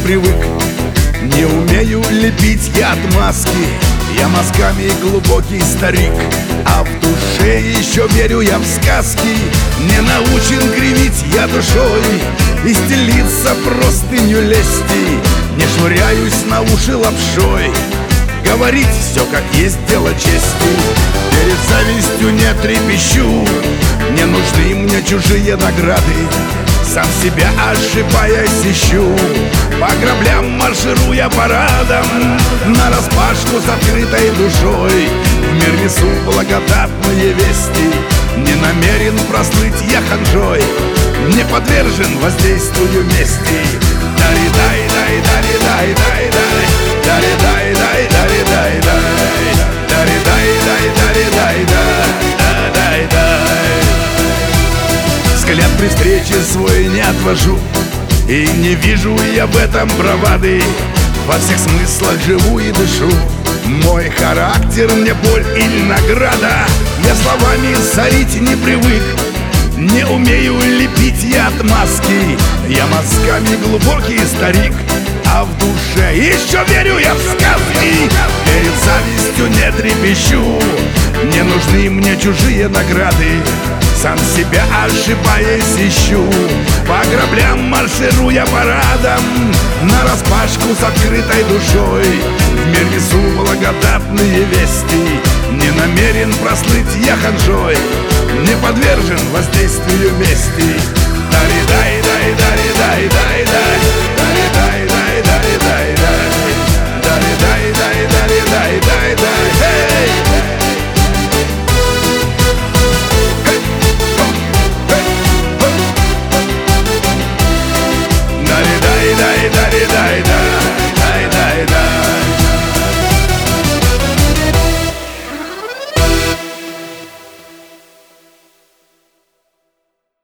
привык. Не умею лепить я отмазки, я мозгами глубокий старик. А в душе еще верю я в сказки, не научен кривить я душой и стелиться простынью лести. Не швыряюсь на уши лапшой, говорить все как есть дело чести. Перед завистью не трепещу, не нужны мне чужие награды. Сам себя ошибаясь ищу, по граблям маршируя парадом, нараспашку с открытой душой в мир несу благодатные вести. Не намерен прослыть я ханжой, не подвержен воздействию мести. Дари-дай-дай-дари-дай-дай-дай, дари-дай-дай-дари-дай-дай, дари-дай-дай-дари-дай-дай. Взгляд при встрече свой не отвожу, и не вижу я в этом бравады. Во всех смыслах живу и дышу, мой характер мне боль или награда. Я словами сорить не привык, не умею лепить я отмазки. Я мозгами глубокий старик, а в душе еще верю я в сказки. Перед завистью не трепещу, не нужны мне чужие награды. Сам себя ошибаясь ищу, по граблям маршируя парадом, нараспашку с открытой душой в мир несу благодатные вести. Не намерен прослыть я ханжой, не подвержен воздействию мести. Дари-дай